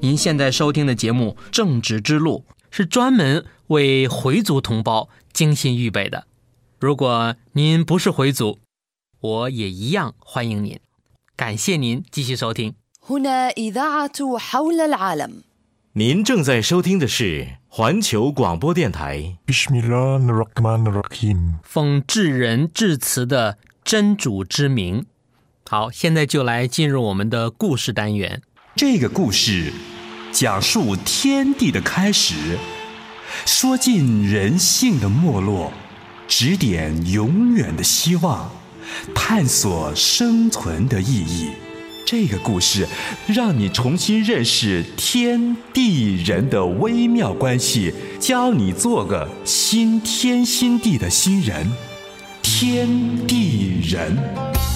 您现在收听的节目《正直之路》是专门为回族同胞精心预备的。如果您不是回族，我也一样欢迎您。感谢您继续收听。 هنا إذاعة حول العالم。 您正在收听的是环球广播电台。 奉至仁至慈的真主之名。好，现在就来进入我们的故事单元。 这个故事讲述天地的开始，说尽人性的没落，指点永远的希望，探索生存的意义。这个故事让你重新认识天地人的微妙关系，教你做个新天新地的新人。天地人。